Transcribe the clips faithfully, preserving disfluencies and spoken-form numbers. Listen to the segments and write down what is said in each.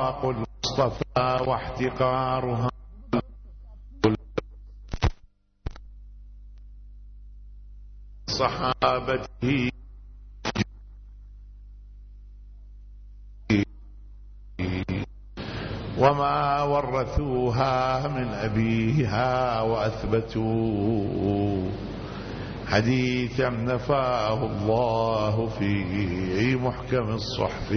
إشراق المصطفى واحتقارها صحابته وما ورثوها من أبيها وأثبتوا حديثا نفاه الله في محكم الصحف.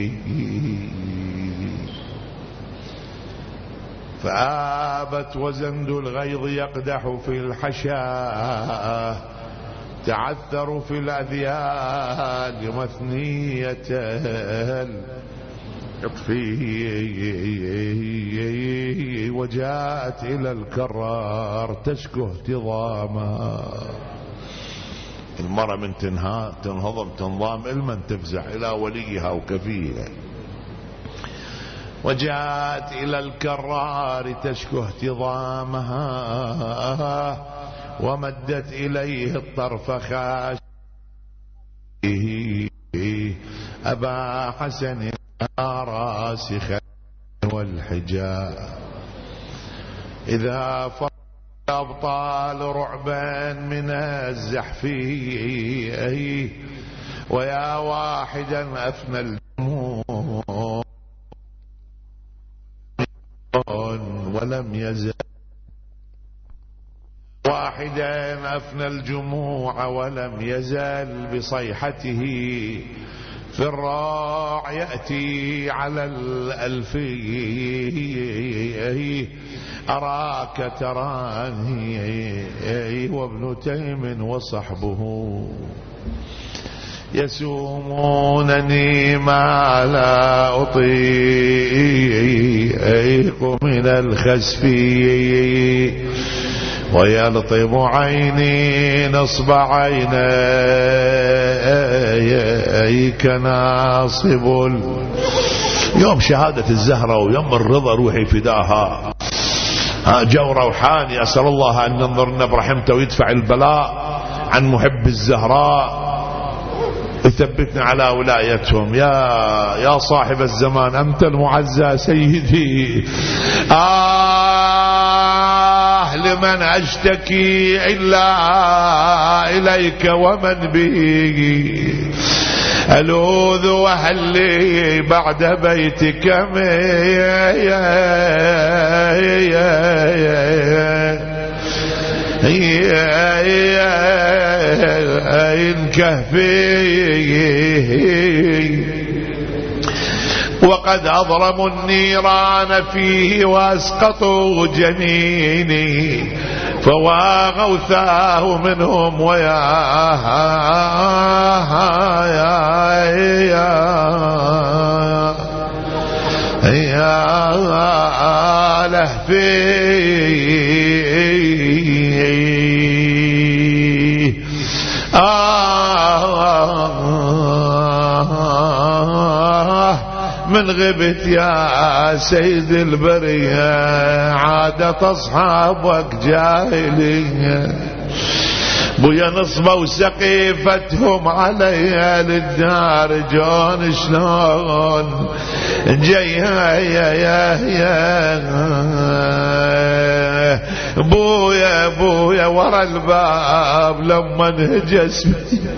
فآبت وزند الغيظ يقدح في الحشا تعثر في الأذيال مثنية اطفي وجاءت إلى الكرار تشكو اهتضاما. المرأة من تنها تنهضم تنضام المن تفزع إلى وليها وكفيها. وجاءت إلى الكرار تشكو اهتضامها ومدت إليه الطرف خاشعة أبا حسن راسخا والحجاء إذا فرق الأبطال رعبا من الزحف ويا واحدا أفنى الجموع ولم يزل واحدا أفنى الجموع ولم يزل بصيحته في الراع يأتي على الألفي أراك تراني وابن تيم وصحبه يسومونني ما لا أطيق من الخسف ويلطم عيني نصب عيني كناصب يوم شهادة الزهرة ويوم الرضا روحي فداها. جو روحاني أسأل الله أن ينظرنا برحمته ويدفع البلاء عن محب الزهراء يثبتنا على ولايتهم. يا يا صاحب الزمان أنت المعزى سيدي. آه لمن أشتكي إلا إليك ومن به ألوذ وهل لي بعد بيتك إن كهفي وقد أضرموا النيران فيه وأسقطوا جنيني فوا غوثاه منهم ويا يا يا لهفي من غبت يا سيد البرية عادة أصحابك جاهلية بويا نصبوا وسقيفتهم عليها للدار جون شلون جايها يا يا يا بويا بويا ورا الباب لما انهجس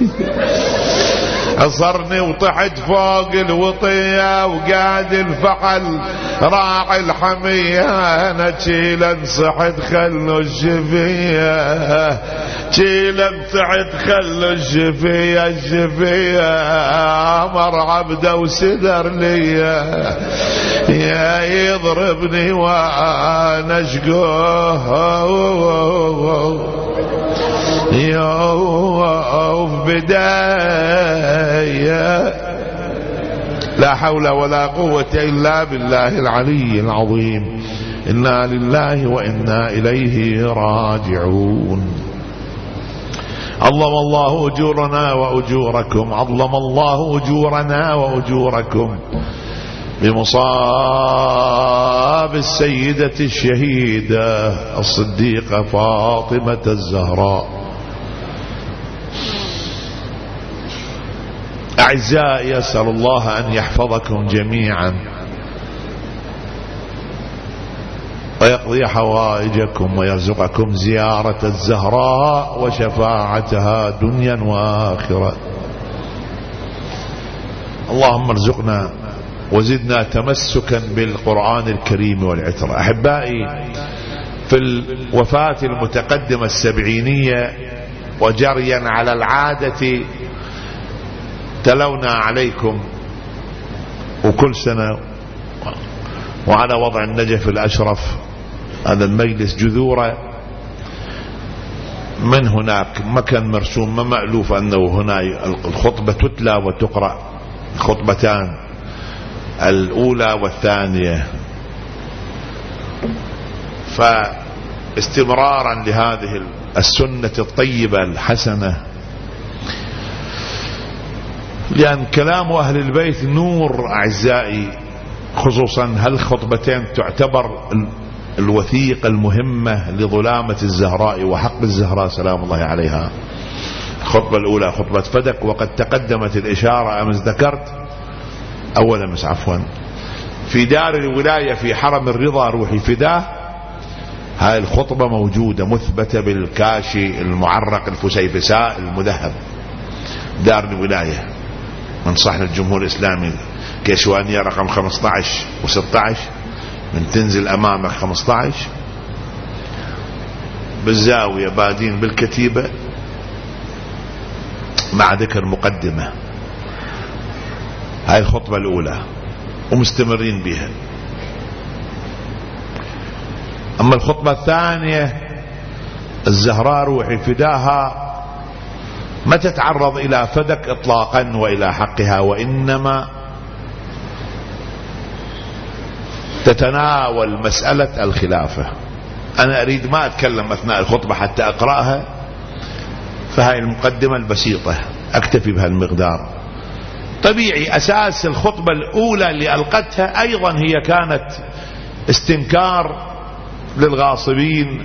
عصرني وطحت فوق الوطية وقاعد الفحل راعي الحمية انا شيلا صحت خلو الشفية شيلا صحت خلو الشفية الشفية امر عبده وسدر لي يا يضربني وانا اشقوه يوف بداية لا حول ولا قوة إلا بالله العلي العظيم. إنا لله وإنا إليه راجعون. عظم الله أجورنا وأجوركم عظم الله أجورنا وأجوركم بمصاب السيدة الشهيدة الصديقة فاطمة الزهراء. أعزائي أسأل الله أن يحفظكم جميعا ويقضي حوائجكم ويرزقكم زيارة الزهراء وشفاعتها دنيا وآخرة. اللهم ارزقنا وزدنا تمسكا بالقرآن الكريم والعترة. أحبائي، في الوفاة المتقدمة السبعينية وجريا على العادة تلونا عليكم وكل سنة وعلى وضع النجف الأشرف هذا المجلس جذوره من هناك مكان مرسوم ما مألوف أنه هنا الخطبة تتلى وتقرأ، خطبتان الأولى والثانية. فاستمرارا لهذه السنة الطيبة الحسنة، لأن كلام أهل البيت نور أعزائي، خصوصا هالخطبتين تعتبر الوثيقة المهمة لظلامة الزهراء وحق الزهراء سلام الله عليها. الخطبة الأولى خطبة فدك، وقد تقدمت الإشارة أمس ذكرت أول أمس عفوا في دار الولاية في حرم الرضا روحي فداه. هاي الخطبة موجودة مثبتة بالكاشي المعرق الفسيفساء المذهب، دار الولاية من صحن الجمهور الإسلامي كيشوانية رقم خمسة عشر وستة عشر، من تنزل أمامك خمسة عشر بالزاوية بادين بالكتيبة مع ذكر مقدمة. هاي الخطبة الأولى ومستمرين بها. أما الخطبة الثانية الزهراء روحي فداها ما تتعرض إلى فدك إطلاقا وإلى حقها، وإنما تتناول مسألة الخلافة. أنا أريد ما أتكلم أثناء الخطبة حتى أقرأها، فهاي المقدمة البسيطة أكتفي بهالمقدار. طبيعي أساس الخطبة الأولى اللي ألقتها أيضا هي كانت استنكار للغاصبين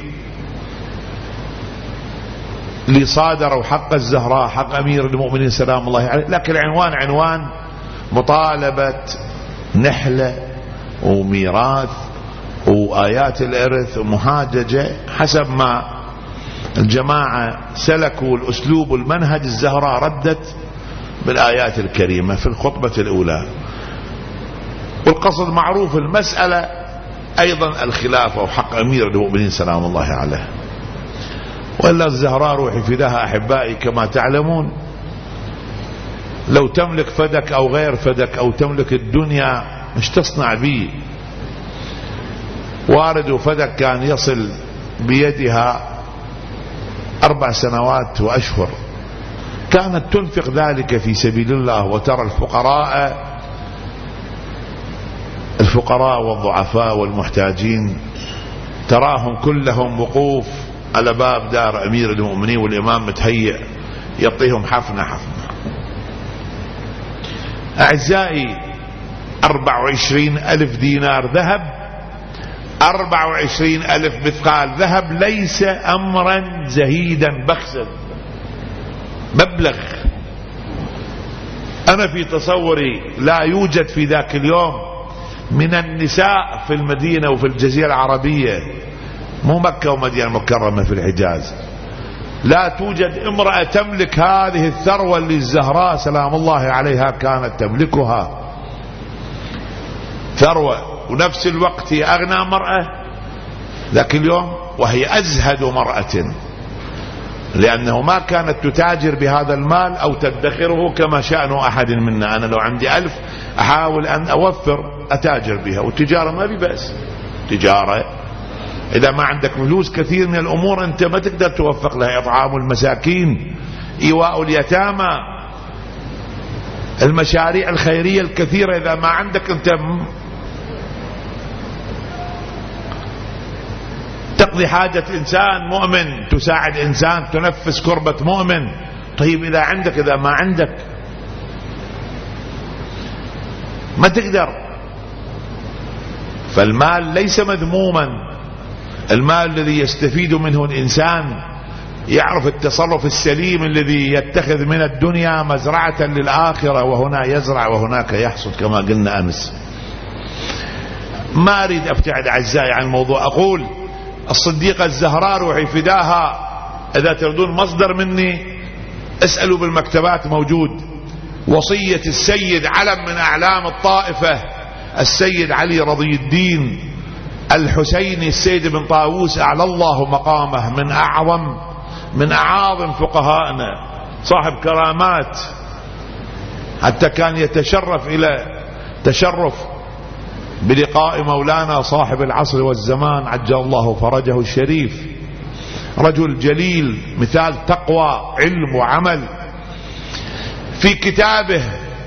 اللي صادروا حق الزهراء حق أمير المؤمنين سلام الله عليه، لكن العنوان عنوان مطالبة نحلة وميراث وآيات الإرث ومحاججة حسب ما الجماعة سلكوا الأسلوب والمنهج. الزهراء ردت بالآيات الكريمة في الخطبة الأولى، والقصد معروف المسألة أيضا الخلافة وحق أمير المؤمنين سلام الله عليه. وإلا الزهراء روحي فداها أحبائي كما تعلمون لو تملك فدك أو غير فدك أو تملك الدنيا مش تصنع به. وارد وفدك كان يصل بيدها أربع سنوات وأشهر، كانت تنفق ذلك في سبيل الله. وترى الفقراء الفقراء والضعفاء والمحتاجين تراهم كلهم وقوف على باب دار أمير المؤمنين والإمام متهيئ يعطيهم حفنة حفنة. أعزائي، أربع وعشرين ألف دينار ذهب، أربع وعشرين ألف مثقال ذهب ليس أمرا زهيدا بخسا، مبلغ أنا في تصوري لا يوجد في ذاك اليوم من النساء في المدينة وفي الجزيرة العربية، مو مكة ومدينة مكرمة في الحجاز، لا توجد امرأة تملك هذه الثروة اللي الزهراء سلام الله عليها كانت تملكها. ثروة ونفس الوقت هي أغنى مرأة ذاك اليوم، وهي أزهد مرأة، لأنه ما كانت تتاجر بهذا المال أو تدخره كما شأن أحد منا. أنا لو عندي ألف أحاول أن أوفر أتاجر بها، والتجارة ما ببأس. تجارة إذا ما عندك فلوس كثير من الأمور أنت ما تقدر توفق لها، إطعام المساكين، إيواء اليتامى، المشاريع الخيرية الكثيرة. إذا ما عندك أنت تقضي حاجة إنسان مؤمن، تساعد إنسان، تنفس كربة مؤمن. طيب إذا عندك، إذا ما عندك ما تقدر. فالمال ليس مذموما، المال الذي يستفيد منه الإنسان يعرف التصرف السليم الذي يتخذ من الدنيا مزرعة للآخرة، وهنا يزرع وهناك يحصد كما قلنا أمس. ما أريد أبتعد أعزائي عن الموضوع. أقول الصديقة الزهراء روحي فداها، إذا تردون مصدر مني اسألوا بالمكتبات موجود. وصية السيد علم من أعلام الطائفة السيد علي رضي الدين الحسيني السيد بن طاووس أعلى الله مقامه، من أعظم من أعاظم فقهائنا، صاحب كرامات، حتى كان يتشرف إلى تشرف بلقاء مولانا صاحب العصر والزمان عجل الله فرجه الشريف. رجل جليل مثال تقوى علم وعمل. في كتابه،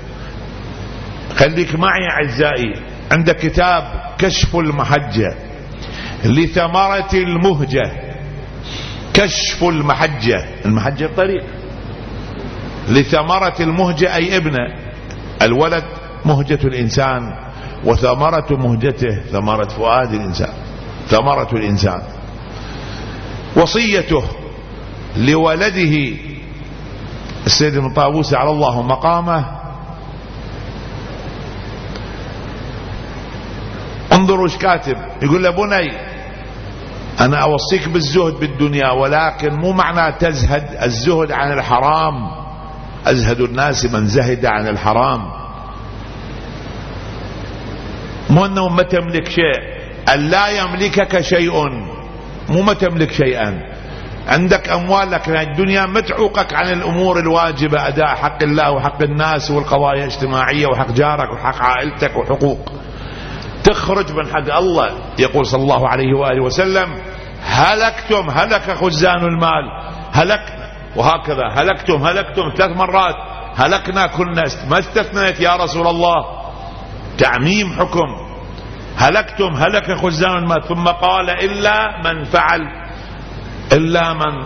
خليك معي أعزائي، عند كتاب كشف المحجة لثمرة المهجة. كشف المحجة، المحجة الطريق، لثمرة المهجة أي ابنه، الولد مهجة الإنسان، وثمرة مهجته ثمرة فؤاد الإنسان، ثمرة الإنسان. وصيته لولده السيد بن طاووس على الله مقامه، انظروا ايش كاتب، يقول له بني انا اوصيك بالزهد بالدنيا، ولكن مو معنى تزهد الزهد عن الحرام، ازهد الناس من زهد عن الحرام، مو انه ما تملك شيء، ان لا يملكك شيء، مو ما تملك شيئا، عندك اموال لكن الدنيا ما تعوقك عن الامور الواجبة، اداء حق الله وحق الناس والقضايا الاجتماعية وحق جارك وحق عائلتك وحقوق، تخرج من حق الله. يقول صلى الله عليه وآله وسلم هلكتم هلك خزان المال، هلكنا، وهكذا هلكتم هلكتم ثلاث مرات، هلكنا كلنا، ما استثنيت يا رسول الله، تعميم حكم، هلكتم هلك خزان المال. ثم قال إلا من فعل، إلا من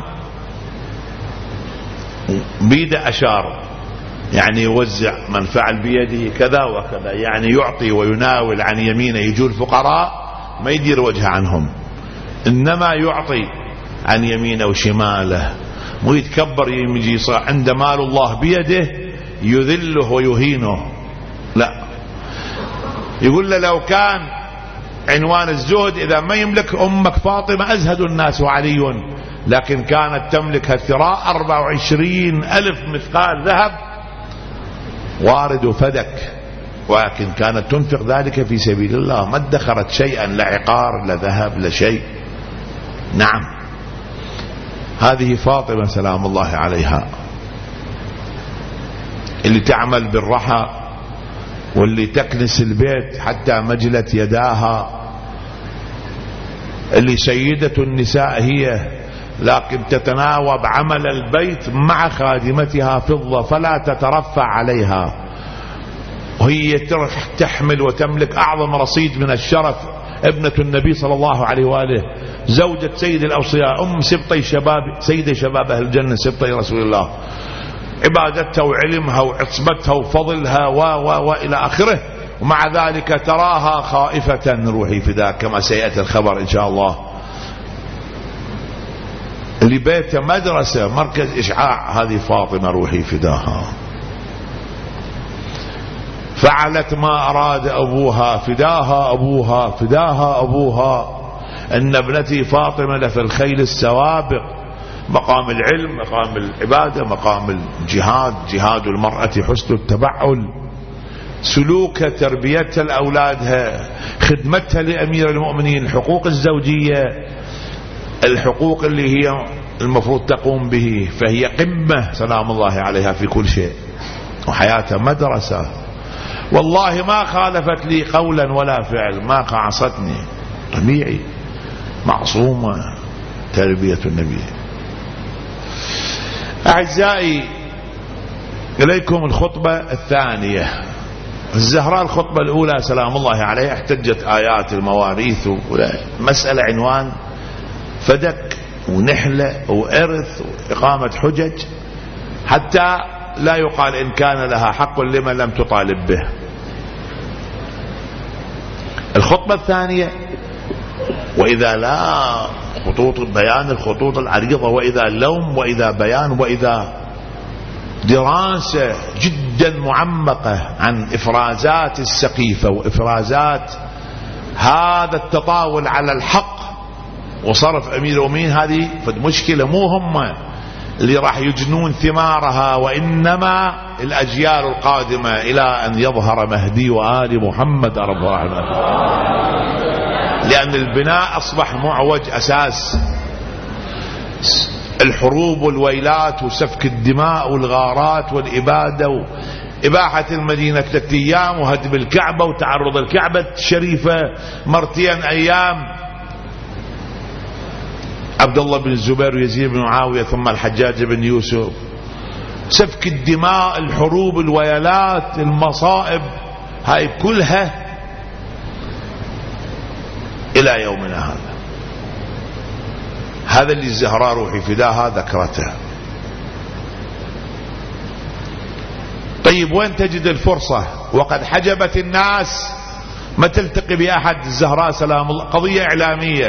بيد أشار، يعني يوزع، من فعل بيده كذا وكذا، يعني يعطي ويناول عن يمينه، يجوا الفقراء ما يدير وجهه عنهم، إنما يعطي عن يمينه وشماله، مو يتكبر يجي عند مال الله بيده يذله ويهينه، لا. يقول له لو كان عنوان الزهد إذا ما يملك أمك فاطمة أزهد الناس وعلي، لكن كانت تملك الثراء أربعة وعشرين ألف مثقال ذهب وارد فدك، ولكن كانت تنفق ذلك في سبيل الله، ما ادخرت شيئا، لا عقار لا ذهب لا شيء. نعم، هذه فاطمة سلام الله عليها اللي تعمل بالرحى واللي تكنس البيت حتى مجلت يداها، اللي سيدة النساء هي، لكن تتناوب عمل البيت مع خادمتها فضة فلا تترفع عليها، وهي تحمل وتملك أعظم رصيد من الشرف، ابنة النبي صلى الله عليه وآله، زوجة سيد الأوصياء، أم سبطي شباب سيد شباب أهل الجنة، سبطي رسول الله، عبادتها وعلمها وعصمتها وفضلها و و وإلى آخره، ومع ذلك تراها خائفة، روحي فداك، كما سيأتي الخبر إن شاء الله. اللي بيته مدرسة مركز إشعاع، هذه فاطمة روحي فداها، فعلت ما أراد أبوها، فداها أبوها فداها أبوها. إن ابنتي فاطمة لفي الخيل السوابق، مقام العلم، مقام العبادة، مقام الجهاد، جهاد المرأة حسن التبعل، سلوكها، تربيتها لأولادها، خدمتها لأمير المؤمنين، الحقوق الزوجية، الحقوق اللي هي المفروض تقوم به، فهي قمة سلام الله عليها في كل شيء، وحياتها مدرسة، والله ما خالفت لي قولا ولا فعل، ما قعصتني، طبيعي، معصومة، تربية النبي. أعزائي إليكم الخطبة الثانية. الزهراء الخطبة الأولى سلام الله عليها احتجت آيات المواريث، مسألة عنوان فدك ونحلة وإرث وإقامة حجج، حتى لا يقال إن كان لها حق لمن لم تطالب به. الخطبة الثانية وإذا لا خطوط بيان، الخطوط العريضة، وإذا لوم، وإذا بيان، وإذا دراسة جدا معمقة عن إفرازات السقيفة وإفرازات هذا التطاول على الحق وصرف أمير المؤمنين هذه فد مشكلة، مو هم اللي راح يجنون ثمارها، وإنما الأجيال القادمة إلى أن يظهر مهدي وآل محمد رب العالمين. لأن البناء أصبح معوج أساس الحروب والويلات وسفك الدماء والغارات والإبادة وإباحة المدينة ثلاثة أيام وهدم الكعبة وتعرض الكعبة الشريفة مرتين أيام، عبد الله بن الزبير ويزيد بن معاوية ثم الحجاج بن يوسف، سفك الدماء، الحروب، الويلات، المصائب، هاي كلها إلى يومنا هذا. هذا اللي الزهراء روحي فداها ذكرتها. طيب وين تجد الفرصة وقد حجبت الناس ما تلتقي بأحد؟ الزهراء سلام الله قضية إعلامية،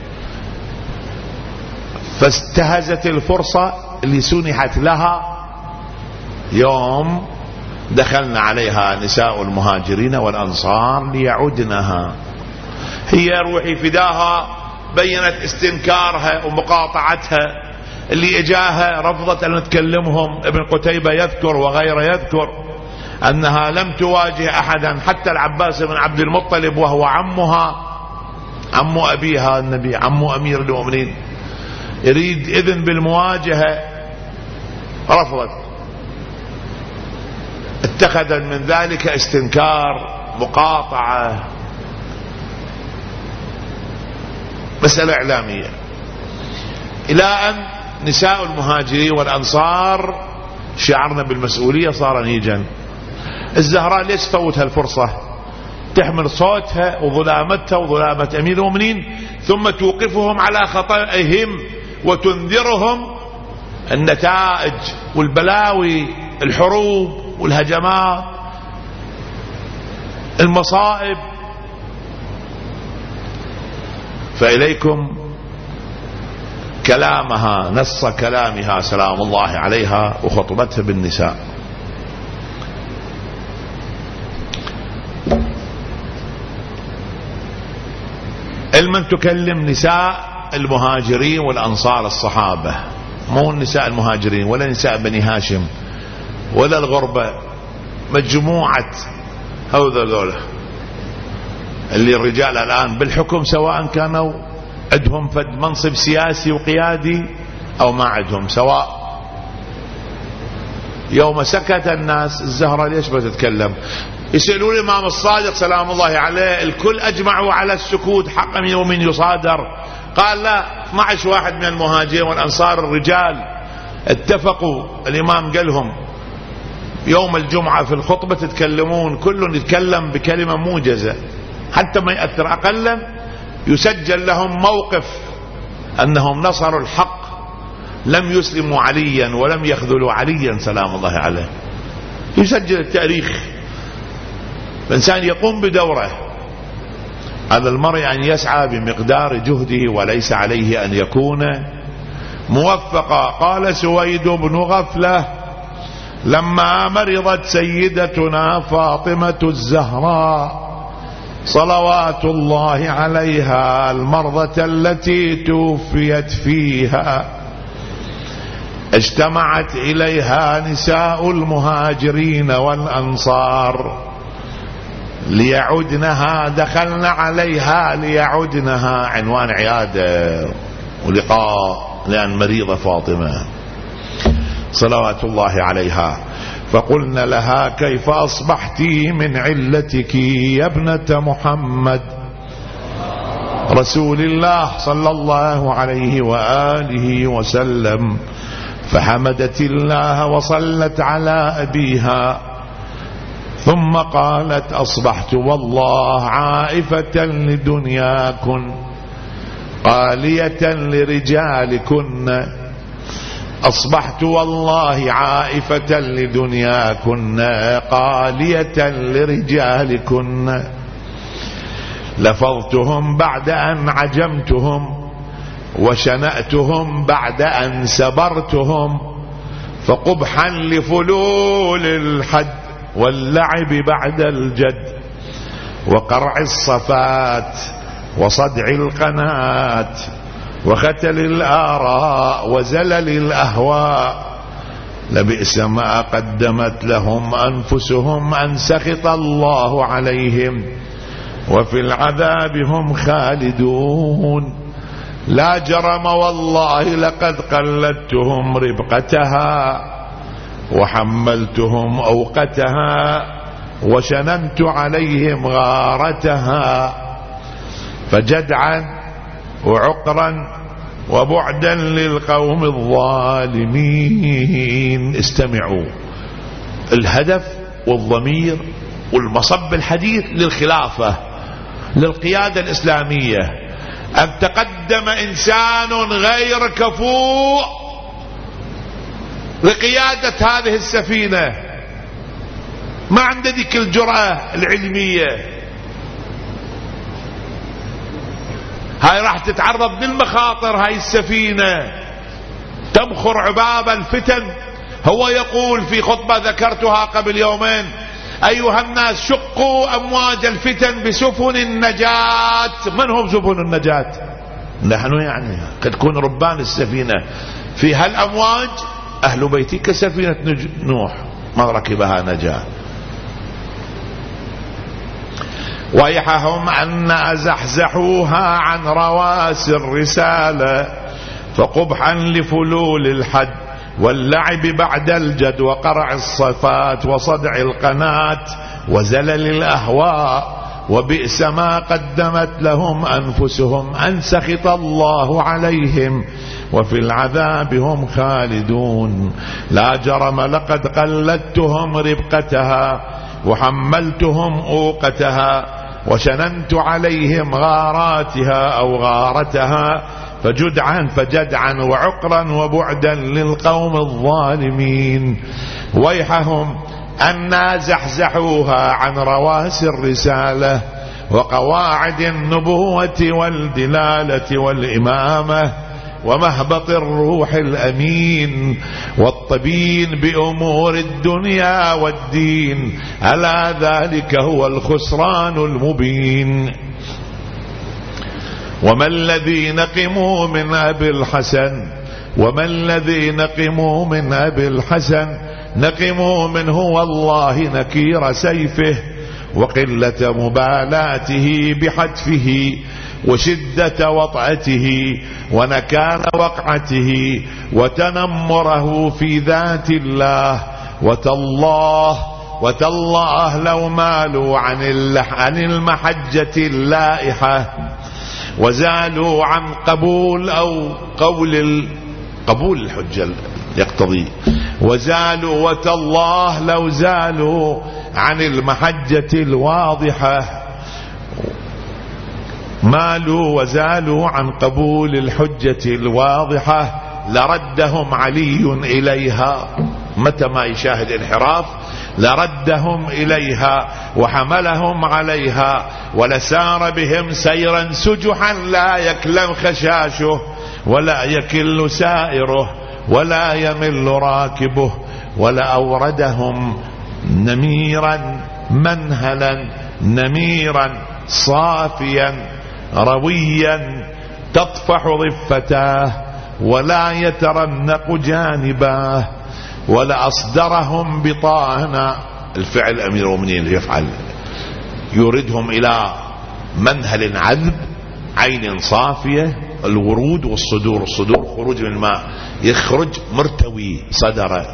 فاستهزت الفرصة اللي سنحت لها. يوم دخلنا عليها نساء المهاجرين والأنصار ليعدنها، هي روحي فداها بينت استنكارها ومقاطعتها، اللي اجاها رفضت ان تكلمهم. ابن قتيبة يذكر وغيره يذكر انها لم تواجه احدا حتى العباس بن عبد المطلب وهو عمها، عم ابيها النبي، عم امير المؤمنين، يريد اذن بالمواجهة، رفضت. اتخذت من ذلك استنكار، مقاطعة، مسألة إعلامية، إلى أن نساء المهاجرين والأنصار شعرنا بالمسؤولية صار نيجا. الزهراء ليش تفوت هالفرصة؟ تحمل صوتها وظلامتها وظلامة أمير المؤمنين ثم توقفهم على خطئهم وتنذرهم النتائج والبلاوي، الحروب والهجمات، المصائب. فإليكم كلامها، نص كلامها سلام الله عليها وخطبتها بالنساء. المن تكلم نساء المهاجرين والأنصار الصحابة، مو النساء المهاجرين ولا نساء بني هاشم ولا الغربة، مجموعة هذول اللي الرجال الآن بالحكم سواء كانوا عندهم فد منصب سياسي وقيادي أو ما عندهم سواء. يوم سكت الناس الزهرة ليش بتتكلم؟ يسألون الإمام الصادق سلام الله عليه، الكل أجمعوا على السكوت، حق من يوم يصادر. قال لا، اثني عشر واحد من المهاجرين والأنصار الرجال اتفقوا، الإمام قال لهم يوم الجمعة في الخطبة تتكلمون، كل يتكلم بكلمة موجزة حتى ما يأثر، أقلا يسجل لهم موقف أنهم نصروا الحق، لم يسلموا عليا ولم يخذلوا عليا سلام الله عليه. يسجل التاريخ، الإنسان يقوم بدوره. على المرء أن يسعى بمقدار جهده وليس عليه أن يكون موفقا. قال سويد بن غفلة لما مرضت سيدتنا فاطمة الزهراء صلوات الله عليها المرضة التي توفيت فيها، اجتمعت إليها نساء المهاجرين والأنصار ليعدنها، دخلن عليها ليعدنها، عنوان عيادة ولقاء لأن مريضة فاطمة صلوات الله عليها. فقلن لها كيف أصبحت من علتك يا ابنة محمد رسول الله صلى الله عليه وآله وسلم؟ فحمدت الله وصلت على أبيها، ثم قالت أصبحت والله عائفة لدنياكن قالية لرجالكن، أصبحت والله عائفة لدنياكن قالية لرجالكن، لفظتهم بعد أن عجمتهم وشنأتهم بعد أن سبرتهم، فقبحا لفلول الحد واللعب بعد الجد. وقرع الصفات وصدع القنات وختل الآراء وزلل الأهواء لبئس ما قدمت لهم أنفسهم أن سخط الله عليهم وفي العذاب هم خالدون. لا جرم والله لقد قلدتهم ربقتها وحملتهم أوقتها وشننت عليهم غارتها فجدعا وعقرا وبعدا للقوم الظالمين. استمعوا، الهدف والضمير والمصب الحديث للخلافة، للقيادة الإسلامية، أن تقدم إنسان غير كفؤ لقيادة هذه السفينة، ما عنده ذيك الجرأة العلمية، هاي راح تتعرض للمخاطر، هاي السفينة تمخر عباب الفتن. هو يقول في خطبة ذكرتها قبل يومين: أيها الناس شقوا أمواج الفتن بسفن النجاة. من هم سفن النجاة؟ نحن، يعني قد تكون ربان السفينة في هالأمواج أهل بيتي كسفينة نوح ما ركبها نجاة. ويحهم أن أزحزحوها عن رواسي الرسالة فقبحا لفلول الحد واللعب بعد الجد وقرع الصفات وصدع القنات وزلل الأهواء وبئس ما قدمت لهم أنفسهم أن سخط الله عليهم وفي العذاب هم خالدون. لا جرم لقد قلدتهم ربقتها وحملتهم أوقتها وشننت عليهم غاراتها أو غارتها فجدعا فجدعا وعقرا وبعدا للقوم الظالمين. ويحهم أن زحزحوها عن رواسي الرسالة وقواعد النبوة والدلالة والإمامة ومهبط الروح الأمين والطبين بأمور الدنيا والدين، ألا ذلك هو الخسران المبين. وما الذي نقموا من أبي الحسن وما الذي نقموا من أبي الحسن نقموا منه والله نكير سيفه وقلة مبالاته بحتفه وشدة وطأته ونكال وقعته وتنمره في ذات الله. وتالله وتالله لو مالوا عن عن المحجة اللائحة وزالوا عن قبول أو قول قبول الحجة يقتضي وزالوا وتالله لو زالوا عن المحجة الواضحة مالوا وزالوا عن قبول الحجة الواضحة لردهم علي إليها. متى ما يشاهد انحراف لردهم إليها وحملهم عليها ولسار بهم سيرا سجحا لا يكلم خشاشه ولا يكل سائره ولا يمل راكبه ولأوردهم نميرا منهلا نميرا صافيا رويا تطفح ضفتاه ولا يترنق جانباه ولأصدرهم بطانا. الفعل أمير المؤمنين يفعل يوردهم إلى منهل عذب عين صافية، الورود والصدور، الصدور خروج من الماء، يخرج مرتوي صدره.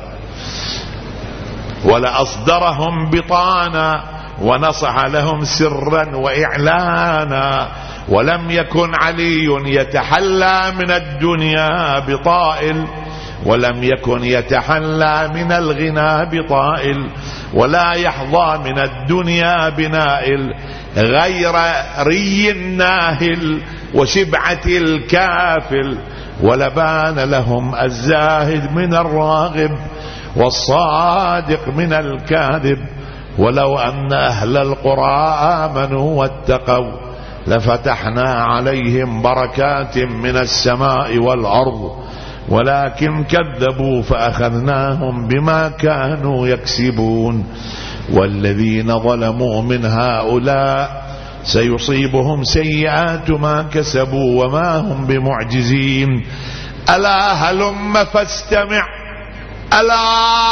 ولأصدرهم بطانا ونصح لهم سرا وإعلانا. ولم يكن علي يتحلى من الدنيا بطائل ولم يكن يتحلى من الغنى بطائل ولا يحظى من الدنيا بنائل غير ري الناهل وشبعة الكافل. ولبان لهم الزاهد من الراغب والصادق من الكاذب. ولو أن أهل القرى آمنوا واتقوا لفتحنا عليهم بركات من السماء والأرض ولكن كذبوا فأخذناهم بما كانوا يكسبون. والذين ظلموا من هؤلاء سيصيبهم سيئات ما كسبوا وما هم بمعجزين. ألا هلم فاستمع، ألا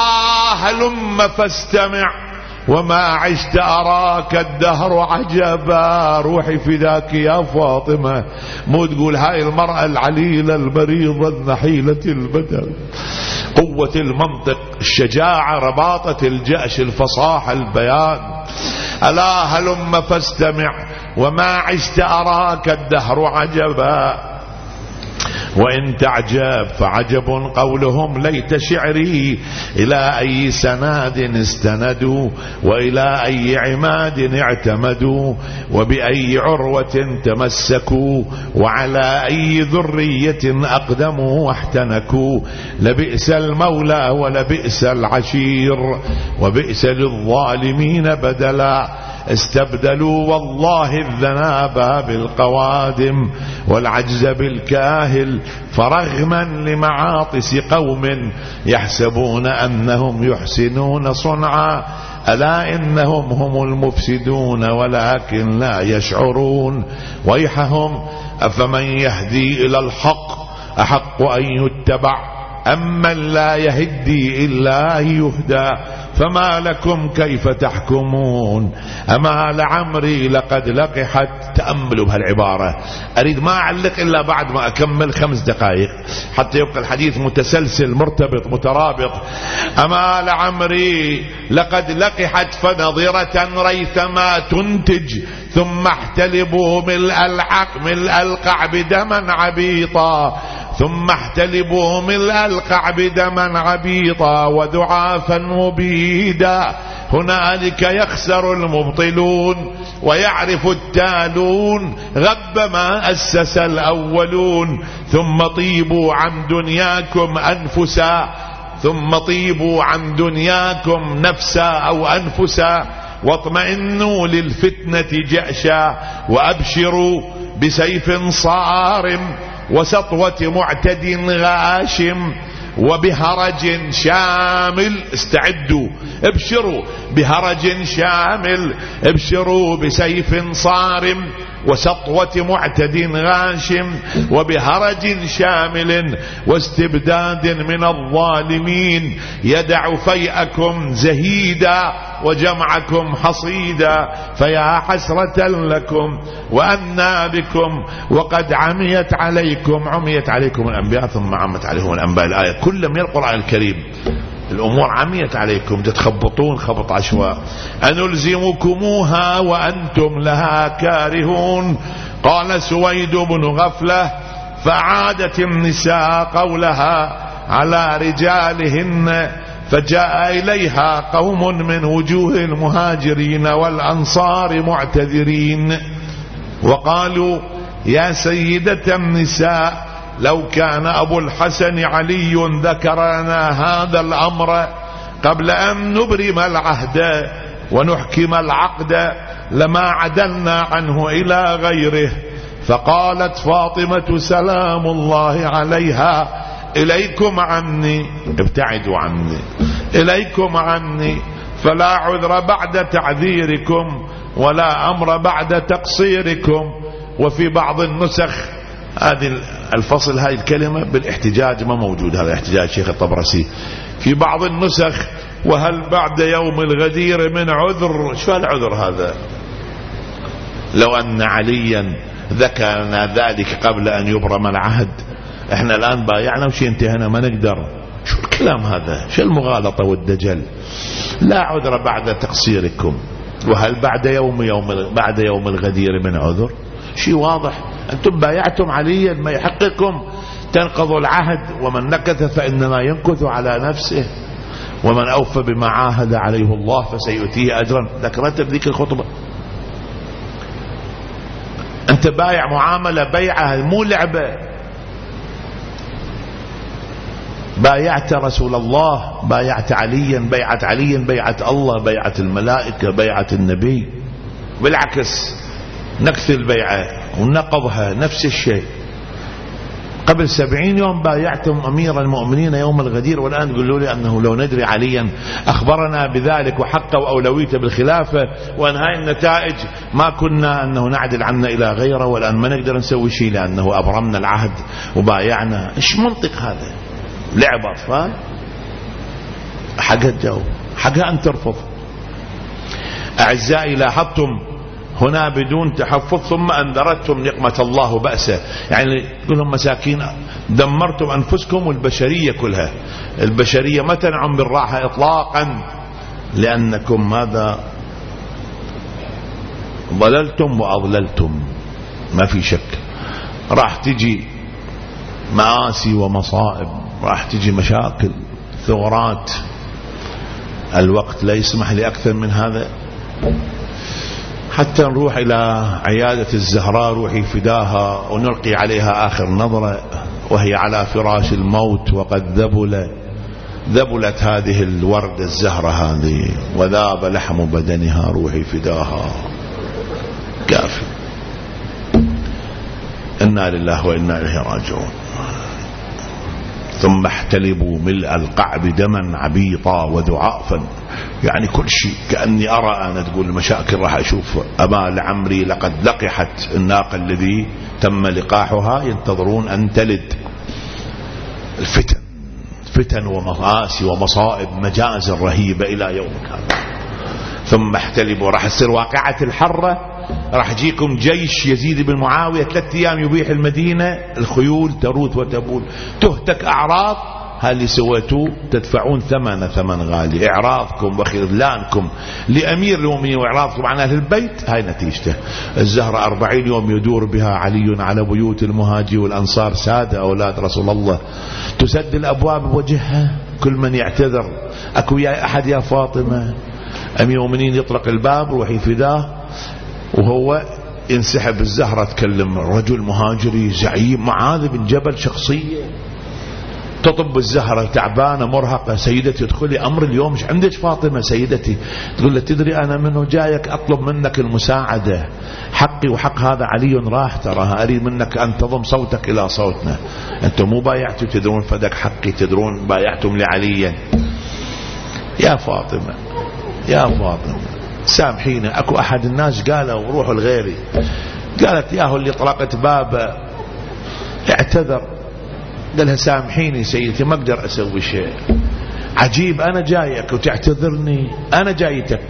هلم فاستمع وما عشت أراك الدهر عجبا. روحي فداك يا فاطمة، مو تقول هاي المرأة العليلة المريضة النحيلة البدن، قوة المنطق، الشجاعة، رباطة الجأش، الفصاحة، البيان. ألا هلم فاستمع وما عشت أراك الدهر عجبا. وإن تعجب فعجب قولهم ليت شعري إلى أي سناد استندوا وإلى أي عماد اعتمدوا وبأي عروة تمسكوا وعلى أي ذرية أقدموا واحتنكوا. لبئس المولى ولبئس العشير وبئس للظالمين بدلا. استبدلوا والله الذناب بالقوادم والعجز بالكاهل فرغما لمعاطس قوم يحسبون أنهم يحسنون صنعا ألا إنهم هم المفسدون ولكن لا يشعرون. ويحهم أفمن يهدي إلى الحق أحق أن يتبع أمن لا يهدي إلا أن يهدى فما لكم كيف تحكمون. أما لعمري لقد لقحت. تأملوا بهالعبارة، أريد ما أعلق إلا بعد ما أكمل خمس دقائق حتى يبقى الحديث متسلسل مرتبط مترابط. أما لعمري لقد لقحت فنظرة ريثما تنتج ثم احتلبوا ملء العق ملء القعب دما عبيطا ثم احتلبوا ملء القعب دما عبيطا وذعافا مبيدا. هنالك يخسر المبطلون ويعرف التالون غب ما أسس الأولون. ثم طيبوا عن دنياكم أنفسا ثم طيبوا عن دنياكم نفسا أو أنفسا واطمئنوا للفتنة جأشا وأبشروا بسيف صارم وسطوة معتد غاشم وبهرج شامل. استعدوا، ابشروا بهرج شامل، ابشروا بسيف صارم وسطوة معتد غاشم وبهرج شامل واستبداد من الظالمين يدع فيئكم زهيدا وجمعكم حصيدا. فيا حسرة لكم وأنا بكم وقد عميت عليكم عميت عليكم الأنبياء ثم عمت عليهم الأنباء. الآية كل من القرآن الكريم الأمور عميت عليكم تتخبطون خبط عشواء. أنلزمكموها وأنتم لها كارهون. قال سويد بن غفلة فعادت النساء قولها على رجالهن فجاء إليها قوم من وجوه المهاجرين والأنصار معتذرين وقالوا يا سيدة النساء لو كان أبو الحسن علي ذكر لنا هذا الأمر قبل أن نبرم العهد ونحكم العقد لما عدلنا عنه إلى غيره. فقالت فاطمة سلام الله عليها إليكم عني، ابتعدوا عني، إليكم عني، فلا عذر بعد تعذيركم ولا أمر بعد تقصيركم. وفي بعض النسخ هذه الفصل هاي الكلمة بالاحتجاج ما موجود، هذا احتجاج شيخ الطبرسي. في بعض النسخ وهل بعد يوم الغدير من عذر. شو العذر هذا؟ لو أن عليا ذكرنا ذلك قبل أن يبرم العهد، احنا الآن بايعنا وشي انتهينا ما نقدر. شو الكلام هذا؟ شو المغالطة والدجل؟ لا عذر بعد تقصيركم وهل بعد يوم يوم بعد يوم الغدير من عذر. شيء واضح، أنتم بايعتم عليا ما يحقكم تنقضوا العهد ومن نكث فإنما ينكث على نفسه ومن أوفى بما عاهد عليه الله فسيؤتيه أجرا. ذكرت بذيك الخطبة. أنت بايع معاملة بيعة مو لعبة. بايعت رسول الله، بايعت عليا، بيعت عليا بيعة الله، بيعة الملائكة، بيعة النبي. بالعكس نكث البيعة ونقضها نفس الشيء. قبل سبعين يوم بايعتم أمير المؤمنين يوم الغدير، والآن تقولوا لي أنه لو ندري عليا أخبرنا بذلك وحقه وأولويته بالخلافة وأن هاي النتائج ما كنا أنه نعدل عنا إلى غيره، والآن ما نقدر نسوي شيء لأنه أبرمنا العهد وبايعنا. إيش منطق هذا؟ لعب أطفال؟ حقها تجاوب، حقها أن ترفض. أعزائي لاحظتم هنا بدون تحفظ ثم أنذرتهم نقمة الله وبأسه، يعني كلهم مساكين دمرتم أنفسكم والبشرية كلها. البشرية ما تنعم بالراحة إطلاقا، لأنكم ماذا؟ ضللتم وأضللتم، ما في شك. راح تجي مآسي ومصائب، راح تجي مشاكل ثغرات، الوقت لا يسمح لأكثر من هذا. حتى نروح إلى عيادة الزهراء روحي فداها ونلقي عليها آخر نظرة وهي على فراش الموت وقد ذبل ذبلت هذه الوردة الزهرة هذه وذاب لحم بدنها روحي فداها. كافي. إنا لله وإنا إليه راجعون. ثم احتلبوا ملء القعب دما عبيطا وذعافا، يعني كل شيء كأني أرى أنا تقول المشاكل راح أشوف. أما لعمري لقد لقحت الناقة الذي تم لقاحها ينتظرون أن تلد. الفتن فتن ومآسي ومصائب مجازر رهيبة إلى يومك هذا. ثم احتلبوا، راح تصير واقعة الحرة، راح يجيكم جيش يزيد بن معاوية ثلاثة أيام يبيح المدينة، الخيول تروث وتبول، تهتك أعراض. هاللي سويتوه تدفعون ثمن ثمن غالي، إعراضكم وخذلانكم لأمير المؤمنين وإعراضكم عن أهل البيت. هاي نتيجته. الزهرة أربعين يوم يدور بها علي على بيوت المهاجر والأنصار سادة أولاد رسول الله، تسد الأبواب بوجهها، كل من يعتذر أكو يا أحد يا فاطمة. أمير المؤمنين يطلق الباب روحي فداه وهو ينسحب. الزهرة تكلم رجل مهاجري زعيم معاذ بن جبل شخصية، تطب الزهرة تعبانة مرهقة، سيدتي ادخلي أمر اليوم مش عندك فاطمة سيدتي. تقول له تدري أنا منه جايك أطلب منك المساعدة، حقي وحق هذا علي راح، تراها أريد منك أن تضم صوتك إلى صوتنا. أنتم مو بايعتوا تدرون فدك حقي، تدرون بايعتم لعليا. يا فاطمة يا فاطمة سامحينا، أكو أحد الناس قالوا روحوا لغيري. قالت ياهو اللي طلقت بابه اعتذر، قالها سامحيني سيدتي ما اقدر اسوي شيء. عجيب انا جايك وتعتذرني، انا جايتك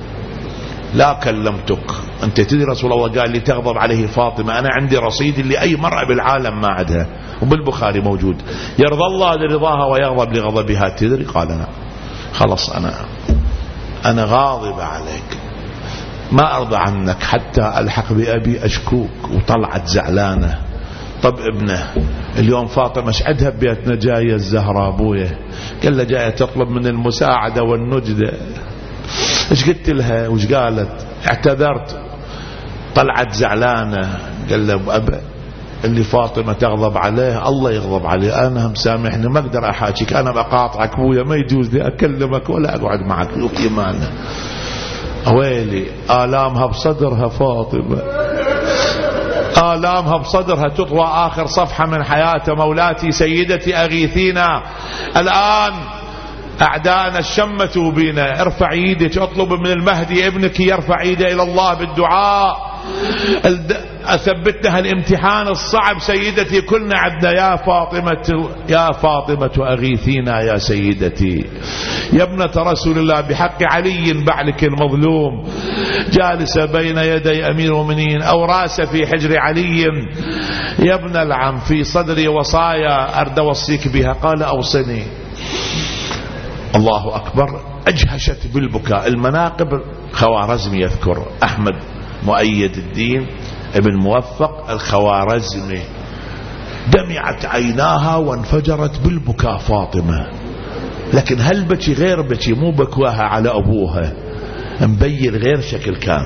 لا كلمتك. انت تدري رسول الله قال لي تغضب عليه فاطمة، انا عندي رصيد اللي اي مرأة بالعالم ما عندها، وبالبخاري موجود، يرضى الله لرضاها ويغضب لغضبها. تدري؟ قال نعم. خلص انا انا غاضب عليك، ما ارضى عنك حتى الحق بابي اشكوك. وطلعت زعلانة. طب ابنه اليوم فاطمة ايش عندها ببيتنا جاية الزهراء ابويا؟ قال له جاية تطلب من المساعدة والنجدة. ايش قلت لها وش قالت؟ اعتذرت. طلعت زعلانة. قال له ابا اللي فاطمة تغضب عليه الله يغضب عليه، انا مسامحني ما اقدر احاكيك، انا بقاطعك ابويا، ما يجوز لي اكلمك ولا اقعد معك. شوف ايمانه. ويلي آلامها بصدرها فاطمة، آلامها بصدرها تطوى آخر صفحة من حياة مولاتي سيدتي أغيثينا. الآن أعداءنا الشمتوا بنا، ارفع ايدك اطلب من المهدي ابنك يرفع ايده إلى الله بالدعاء. أثبتنا الامتحان الصعب سيدتي، كلنا عدنا يا فاطمة يا فاطمة أغيثينا يا سيدتي. يا ابنة رسول الله بحق علي بعلك المظلوم، جالسة بين يدي أمير المؤمنين أو راسة في حجر علي. يا ابن العم في صدري وصايا أرد أوصيك بها. قال أوصني. الله أكبر. أجهشت بالبكاء. المناقب خوارزمي يذكر أحمد مؤيد الدين ابن موفق الخوارزمي، دمعت عيناها وانفجرت بالبكاء فاطمة. لكن هل بكي غير بكي، مو بكواها على أبوها، مبين غير شكل كان.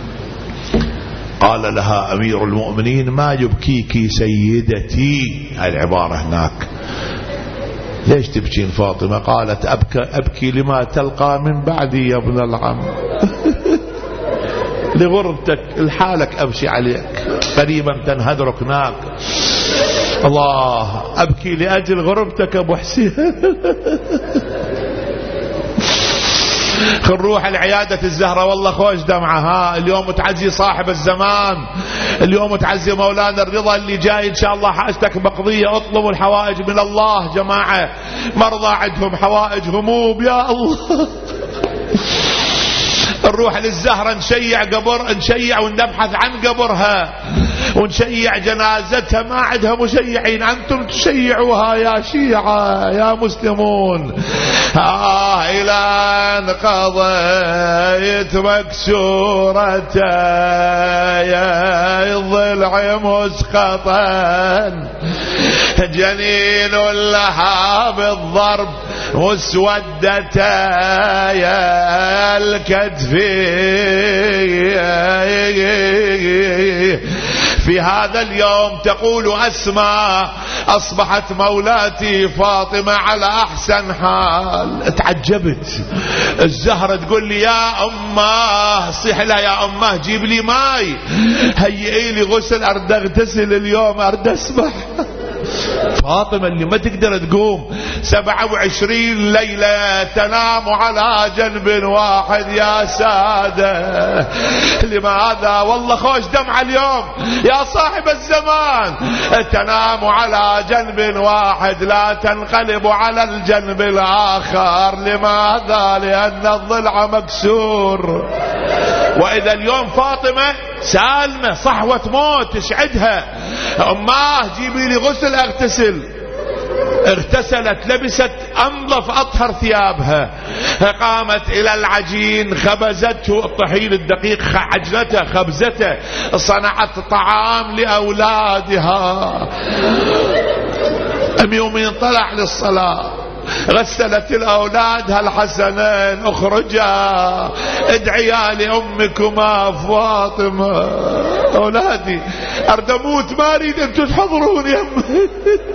قال لها أمير المؤمنين ما يبكيك سيدتي، هاي العبارة هناك. ليش تبكين فاطمة؟ قالت أبكي, أبكي لما تلقى من بعدي يا ابن العم. لغربتك لحالك أبشي عليك، قريبا تنهدرك ناك. الله أبكي لأجل غربتك أبو حسين. خل نروح العيادة الزهرة والله خوش دمعها. اليوم تعزي صاحب الزمان، اليوم تعزي مولانا الرضا اللي جاي إن شاء الله حاجتك مقضية. اطلبوا الحوائج من الله جماعة، مرضى عندهم حوائج هموم يا الله. نروح للزهرة نشيع قبر، نشيع ونبحث عن قبرها ونشيع جنازتها. ما عندها مشيعين، أنتم تشيعوها يا شيعة يا مسلمون. آه إلى أن قضيت مكسورة يا الضلع مسقطا، جنين لها بالضرب مسودة يا الكتف. في هذا اليوم تقول أسماء أصبحت مولاتي فاطمة على أحسن حال. تعجبت الزهرة تقول لي يا أمه، صيح لها يا أمه جيب لي ماي، هيئي لي غسل أرد أغتسل اليوم أرد أسبح. فاطمة اللي ما تقدر تقوم سبعة وعشرين ليلة تنام على جنب واحد يا سادة. لماذا؟ والله خوش دمع اليوم يا صاحب الزمان. تنام على جنب واحد لا تنقلب على الجنب الآخر. لماذا؟ لأن الضلع مكسور. وإذا اليوم فاطمة سالمة صحوة موت تشعدها، أماه جيبي لي غسل أغتسل. اغتسلت، لبست أنظف أطهر ثيابها، قامت إلى العجين خبزته، الطحين الدقيق عجنته خبزته، صنعت طعام لأولادها. أم يومين طلع للصلاة، غسلت الأولاد هالحسنين، اخرجا ادعيا لأمكما فاطمة. أولادي أرد أموت ما أريد أنتم تحضرون يمي.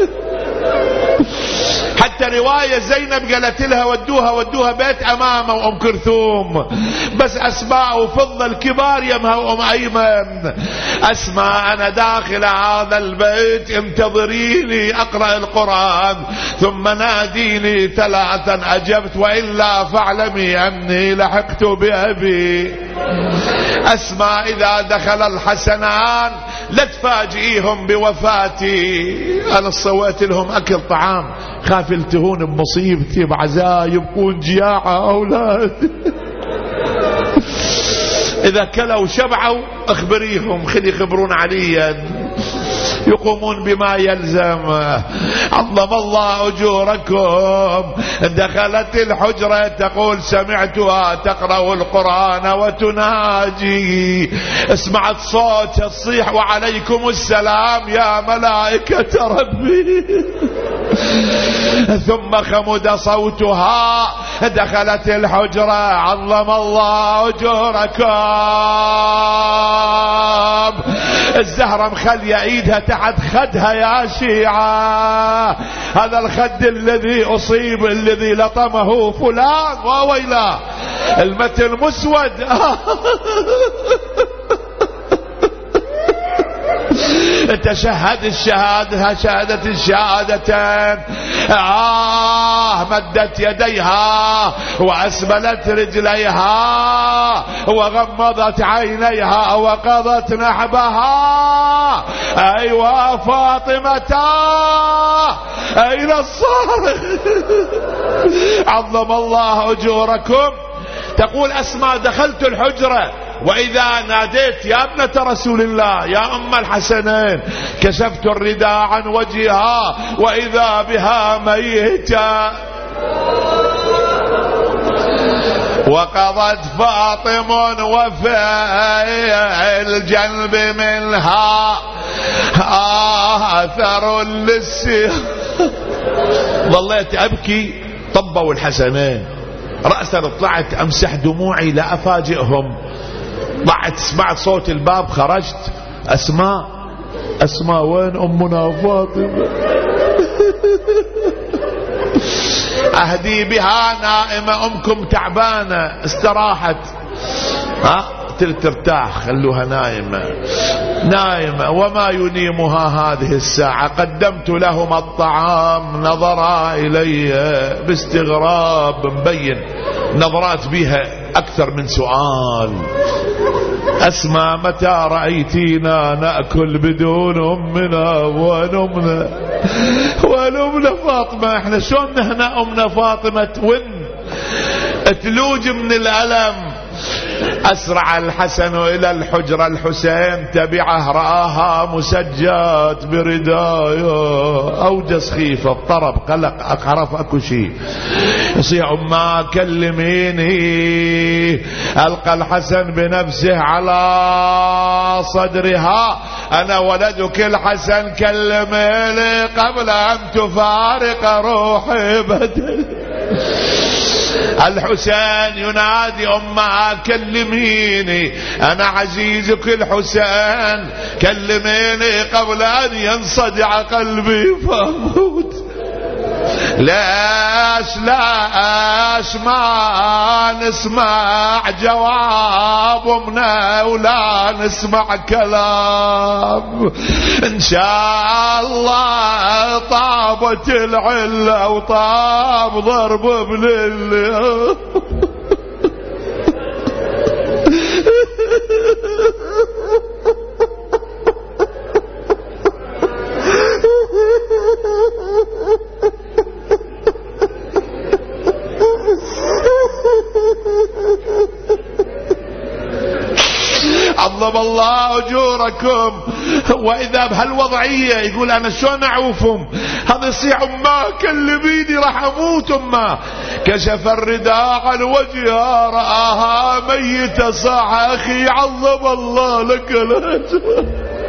حتى رواية زينب قالت لها ودوها ودوها بيت أمامه وأم كلثوم، بس أسماء وفضة الكبار يمها وأم أيمن. أسماء أنا داخل هذا البيت انتظريني أقرأ القرآن ثم ناديني ثلاثا أجبت، وإلا فاعلمي أني لحقت بأبي. أسماء إذا دخل الحسنان لا تفاجئيهم بوفاتي. أنا صويت لهم أكل طعام، خاف يلتهون بمصيبتي بعزاء يبكون جياعة أولاد. إذا كلوا شبعوا اخبريهم، خلي يخبرون عليا، يقومون بما يلزم. عظم الله أجوركم. دخلت الحجرة تقول سمعتها تقرأ القرآن وتناجي، اسمعت صوت تصيح وعليكم السلام يا ملائكة ربي. ثم خمد صوتها، دخلت الحجرة. عظم الله أجوركم. الزهرة مخلية ايدها تحت خدها يا شيعة، هذا الخد الذي اصيب الذي لطمه فلان وويلا، المتن مسود. تشهد الشهادة شهادة الشهادتين. آه مدت يديها وأسبلت رجليها وغمضت عينيها وقضت نحبها. أيوة فاطمة أين الصارخ؟ عظم الله أجوركم. تقول أسماء دخلت الحجرة وإذا ناديت يا ابنة رسول الله يا أم الحسنين، كشفت الرداء عن وجهها وإذا بها ميتة. وقضت فاطم وفي الجنب منها آثر للسير. ظليت أبكي. طبوا الحسنين رأسا، طلعت أمسح دموعي لا أفاجئهم. طلعت سمعت صوت الباب، خرجت. أسماء أسماء وين أمنا فاطمة؟ أهدي بها نائمة، أمكم تعبانة استراحت. ها قلت ترتاح خلوها نايمة نايمة. وما ينيمها هذه الساعة. قدمت لهما الطعام نظرا إلي باستغراب مبين، نظرات بها أكثر من سؤال. أسمى متى رأيتينا نأكل بدون أمنا ونمنا ونمنا فاطمة؟ احنا شلون نهنا أمنا فاطمة تون تلوج من الألم. أسرع الحسن إلى الحجرة، الحسين تبعه رآها مسجات برداية، أوجس خيفة اضطرب قلق عرف أكو شيء. يصيح أما كلميني. ألقى الحسن بنفسه على صدرها، أنا ولدك الحسن كلميني قبل أن تفارق روحي بدل. الحسين ينادي أمها كلميني، أنا عزيزك الحسين كلميني قبل أن ينصدع قلبي فأموت. ليش ليش ما نسمع جواب منا ولا نسمع كلام؟ إن شاء الله طابت العلة وطاب ضرب بلله. عظم الله أجوركم. وإذا بهالوضعية يقول أنا شلون أعوفهم؟ هذا يصيح أمه كلميني راح أموت. أمه كشف الرداء عن وجهها رآها ميتة، صاح أخي عظم الله لك الأجر.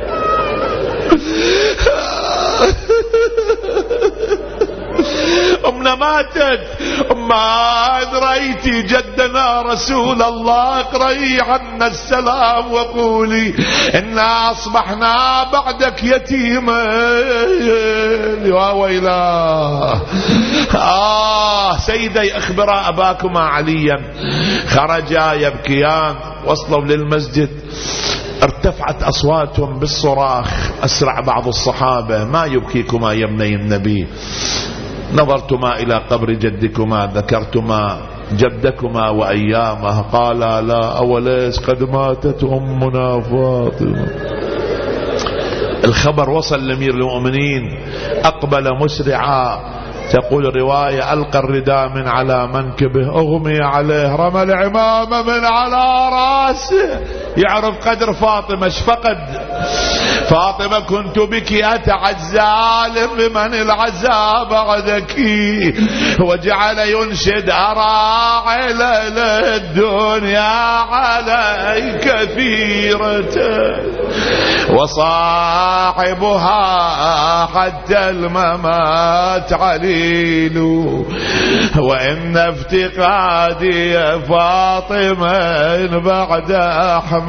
أمنا ماتت. أما إذ رأيتي جدنا رسول الله اقرأي عنا السلام وقولي إنا أصبحنا بعدك يتيما. يا ويلاه. آه سيدي اخبرا أباكما عليا. خرجا يبكيان، وصلوا للمسجد، ارتفعت أصواتهم بالصراخ. أسرع بعض الصحابة ما يبكيكما يا ابني النبي؟ نظرتما إلى قبر جدكما، ذكرتما جدكما وأيامه؟ قالا لا، أوليس قد ماتت أمنا فاطمة؟ الخبر وصل لأمير المؤمنين، أقبل مسرعا. تقول الرواية ألقى الرداء من على منكبه، أغمي عليه، رمى العمامة من على راسه. يعرف قدر فاطمة شفقد. فاطمة كنت بك أتعزى بمن العزى بعدك. وجعل ينشد أراعي للدنيا علي كثيرة، وصاحبها حتى الممات عليل. وإن افتقادي فاطمة بعد أحمد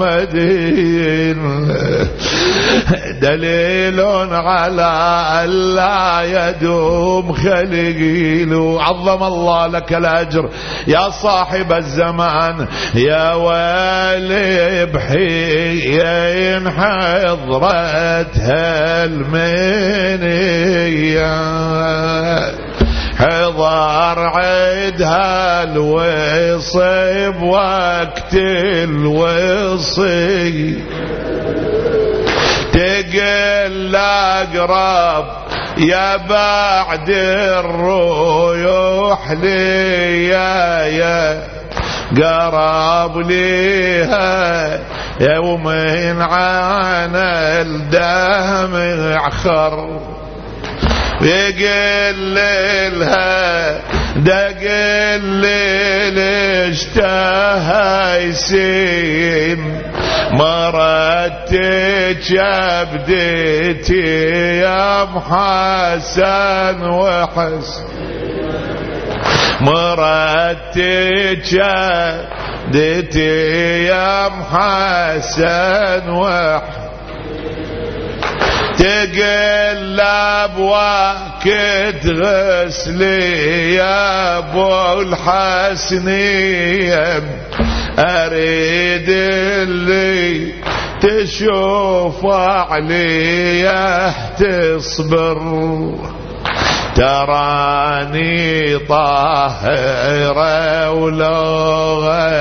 دليل على ألا يدوم خليل. عظم الله لك الأجر يا صاحب الزمان. يا ويلي بحين حضرتها المنية، حضر عيدها الوصي بوقت الوصي. تقل أقرب يا بعد الروح ليا، يا قرب ليها يومين عانى الدمع خر. يقللها دقلل اشتهى يسين، مرتك بديتي يا محسن وحس. مرتك بديتي يا محسن وحس. تقلب وقت غسلي يا ابو الحسنية، أريد اللي تشوف عليه تصبر، تراني طاهرة ولو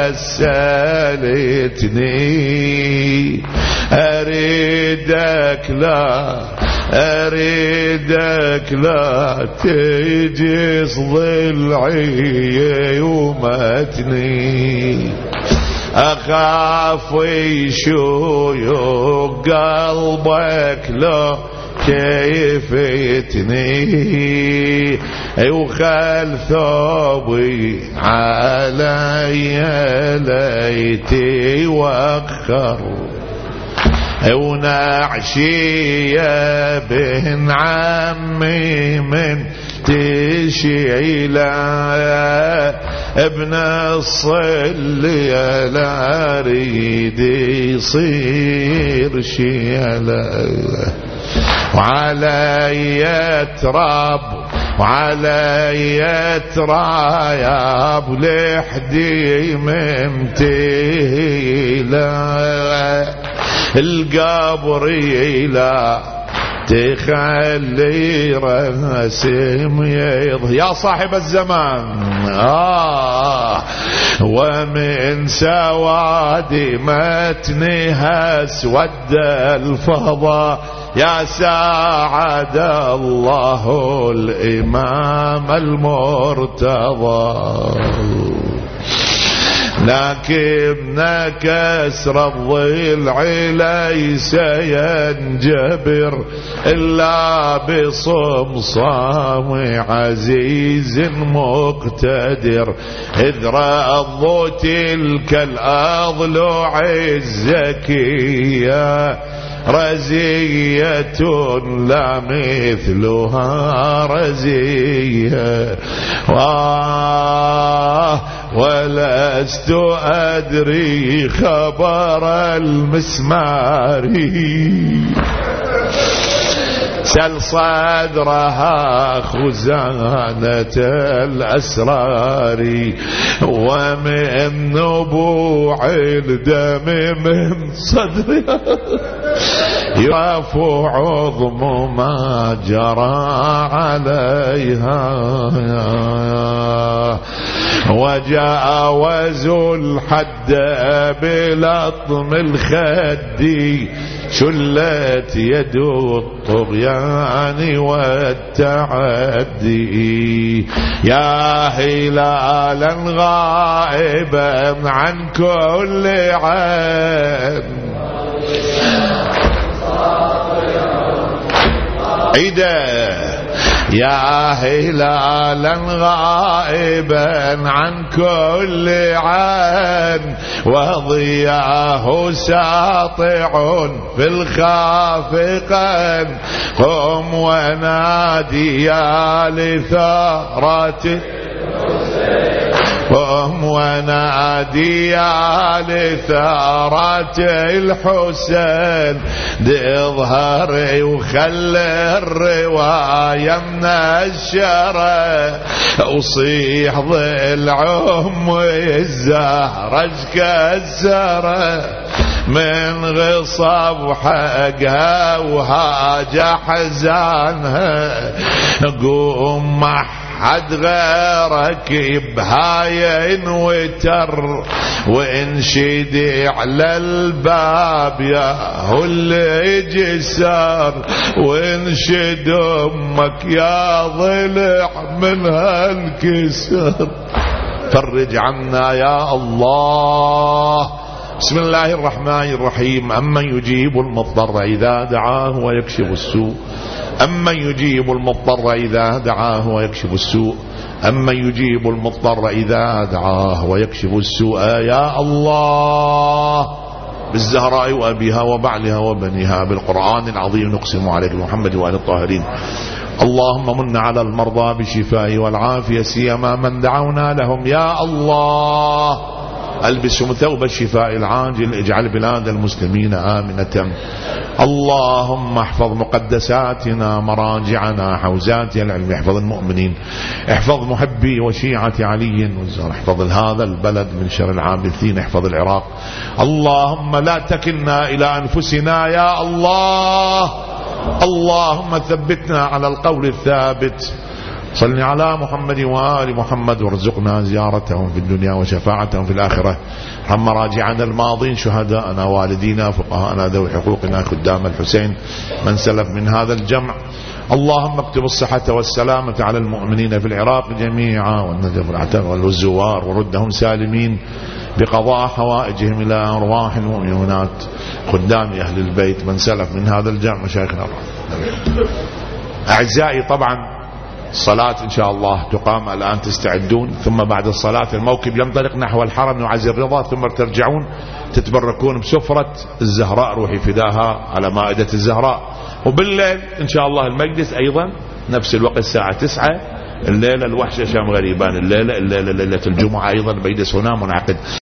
غسلتني، أريدك لا أريدك لا تجس ضلعي ومتني، أخاف يشوق قلبك لو كيفتني، وخل ثوبي علي ليتي وأخر، ونعشي يا بن عمي من تشيلا، ابن الصلي لا ريد يصير شيلا، وعلي تراب وعلي ترايب لحدي ممتهلا، القبر لا تخلي رسم يض يا صاحب الزمان. آه ومن سواد متنها اسود الفضاء، يا ساعد الله الإمام المرتضى، لكن كسر الضلع ليس ينجبر إلا بصمصام عزيز مقتدر، إذ رأض تلك الأضلع الزكية رزية لا مثلها رزية، واه ولست أدري خبر المسماري، سل صدرها خزانة الأسرار، ومن نبوع الدم من صدرها يرفع عظم ما جرى عليها، وجاوزوا الحد بلطم الخد، شلت يد الطغيان والتعدي، يا هلالا غائبا عن كل عين، عيدا يا هلالا غائبا عن كل عين، وضياه ساطع في الخافقين، قم ونادي يا لثارة، قم ونادي يا لثارة الحسين، اظهري وخلي الرواية من الشرع، وصيح ضلعهم والزهرة كالزرع، من غصب حقها وهاج حزانها، قوم مح حد غيرك بهاي انوتر، وانشدي على الباب يا هو اللي جسر، وانشد امك يا ضلع من هالكسر، فرج عنا يا الله. بسم الله الرحمن الرحيم. أمن يجيب المضطر إذا دعاه ويكشف السوء، أمن يجيب المضطر إذا دعاه ويكشف السوء، أمن يجيب المضطر إذا دعاه ويكشف السوء، يا الله. بالزهراء وأبيها وبعلها وبنيها، بالقرآن العظيم نقسم عليك محمد وآل الطاهرين. اللهم من على المرضى بالشفاء والعافية، سيما من دعونا لهم، يا الله. ألبسهم ثوب الشفاء العاجل، اجعل بلاد المسلمين آمنة. اللهم احفظ مقدساتنا، مراجعنا، حوزات العلم، احفظ المؤمنين، احفظ محبي وشيعة علي والزهر، احفظ هذا البلد من شر العابثين، احفظ العراق. اللهم لا تكلنا إلى أنفسنا يا الله، اللهم ثبتنا على القول الثابت. صل على محمد وآل محمد وارزقنا زيارتهم في الدنيا وشفاعتهم في الآخرة. رحم راجعنا الماضين، شهداءنا، والدينا، فقهاءنا، ذوي حقوقنا، خدام الحسين، من سلف من هذا الجمع. اللهم اكتب الصحة والسلامة على المؤمنين في العراق جميعا، والنجف والعتاب والزوار، وردهم سالمين بقضاء حوائجهم إلى أرواح المؤمنات، خدام أهل البيت، من سلف من هذا الجمع، مشايخنا. أعزائي، طبعا الصلاة إن شاء الله تقام الآن، تستعدون، ثم بعد الصلاة الموكب ينطلق نحو الحرم وعزي الرضا، ثم ترجعون تتبركون بسفرة الزهراء روحي فداها على مائدة الزهراء. وبالليل إن شاء الله المجلس أيضا نفس الوقت الساعة تسعة، الليلة الوحشة شام غريبان، الليلة الليلة ليلة الجمعة أيضا مجلس هنا منعقد.